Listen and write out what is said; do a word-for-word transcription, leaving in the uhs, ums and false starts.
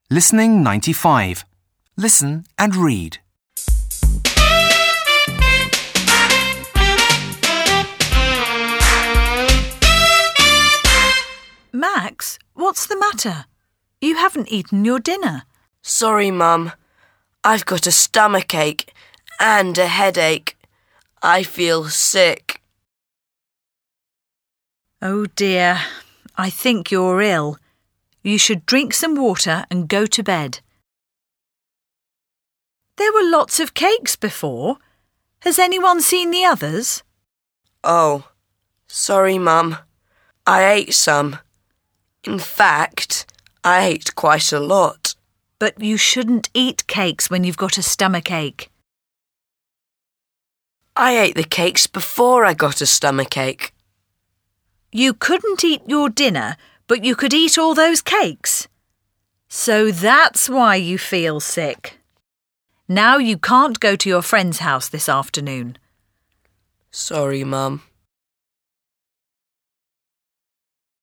Listening ninety-five. Listen and read. Max, what's the matter? You haven't eaten your dinner. Sorry, Mum. I've got a stomachache and a headache. I feel sick. Oh dear, I think you're ill. You should drink some water and go to bed. There were lots of cakes before. Has anyone seen the others? Oh, sorry, Mum. I ate some. In fact, I ate quite a lot. But you shouldn't eat cakes when you've got a stomachache. I ate the cakes before I got a stomachache. You couldn't eat your dinner, but you could eat all those cakes. So that's why you feel sick. Now you can't go to your friend's house this afternoon. Sorry, Mum.